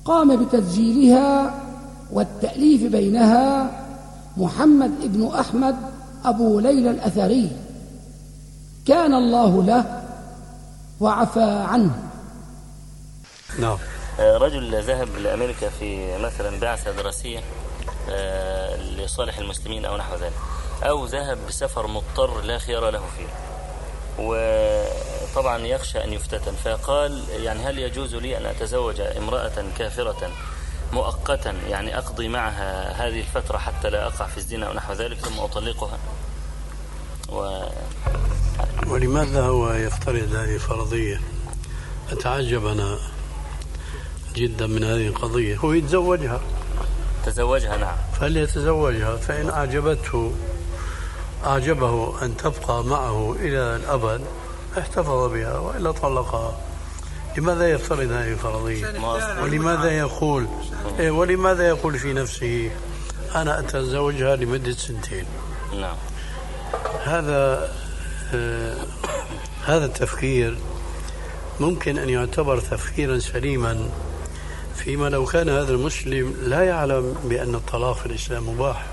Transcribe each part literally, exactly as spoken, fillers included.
قام بتسجيلها والتأليف بينها محمد ابن أحمد أبو ليلى الأثري، كان الله له وعفى عنه. نعم. رجل ذهب لأمريكا في مثلا بعثة دراسية لصالح المسلمين أو نحو ذلك، أو ذهب بسفر مضطر لا خيار له فيه، وطبعا يخشى أن يفتتن، فقال يعني هل يجوز لي أن أتزوج امرأة كافرة مؤقتا، يعني أقضي معها هذه الفترة حتى لا أقع في الزنا أو نحو ذلك ثم أطلقها؟ و... ولماذا هو يفترض هذه الفرضية؟ أتعجب أنا جدا من هذه القضية. هو يتزوجها، تزوجها نعم، فليتزوجها، فإن أعجبته أعجبه أن تبقى معه إلى الأبد احتفظ بها، وإلا طلقها. لماذا يفترض هذه الفرضية؟ ولماذا يقول إيه ولماذا يقول في نفسه أنا أتزوجها لمدة سنتين؟ نعم. هذا آه هذا التفكير ممكن أن يعتبر تفكيرا سليما فيما لو كان هذا المسلم لا يعلم بأن الطلاق في الإسلام مباح،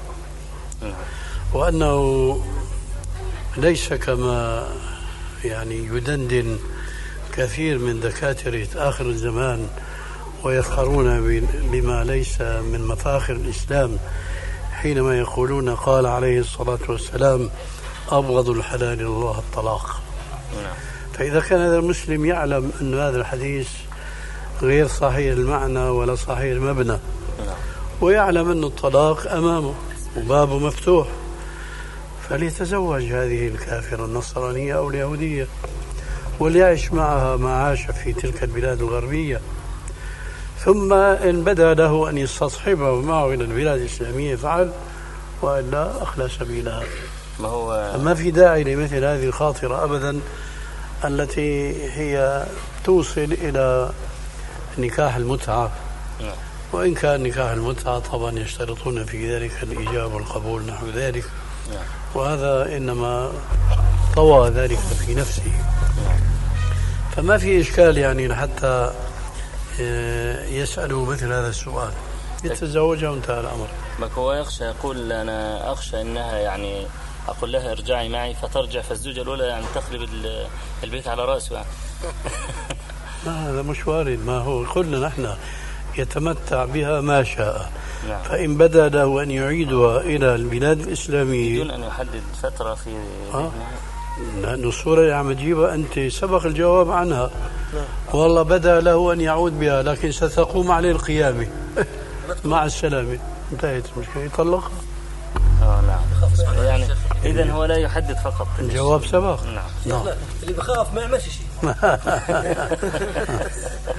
وأنه ليس كما يعني يدندن كثير من دكاترة آخر الزمان ويفخرون بما ليس من مفاخر الإسلام حينما يقولون قال عليه الصلاة والسلام أبغض الحلال إلى الله الطلاق. فإذا كان هذا المسلم يعلم أن هذا الحديث غير صحيح المعنى ولا صحيح المبنى، ويعلم أن الطلاق أمامه وبابه مفتوح، فليتزوج هذه الكافرة النصرانية أو اليهودية وليعيش معها ما عاش في تلك البلاد الغربية، ثم إن بدا له أن يستصحبه معه إلى البلاد الإسلامية فعل، وإلا أخلى سبيلها. ما هو ما في داعي لمثل هذه الخاطرة أبدا التي هي توصل إلى نكاح المتعة، وإن كان نكاح المتعة طبعا يشترطون في ذلك الإجابة والقبول نحو ذلك، وهذا إنما طوى ذلك في نفسه، فما في إشكال يعني حتى يسألوا مثل هذا السؤال، يتزوجها وانتهى الأمر. ما هو يخشى، يقول أنا أخشى أنها يعني أقول لها ارجعي معي فترجع، فالزوجة الأولى يعني تقلب البيت على رأسه يعني. ما هذا مش وارد، ما هو قلنا نحن يتمتع بها ما شاء. نعم. فإن بدا له أن يعيدها إلى البلاد الإسلامية بدون أن يحدد فترة في آه. لأن الصورة اللي عم تجيبها أنت سبق الجواب عنها. والله بدا له أن يعود بها لكن ستقوم عليه القيامة. مع السلامة، انتهت المشكلة، يطلقها. آه نعم. يعني إذن هو لا يحدد فقط الجواب سبق. نعم. نعم. اللي بخاف ما يعملش شيء.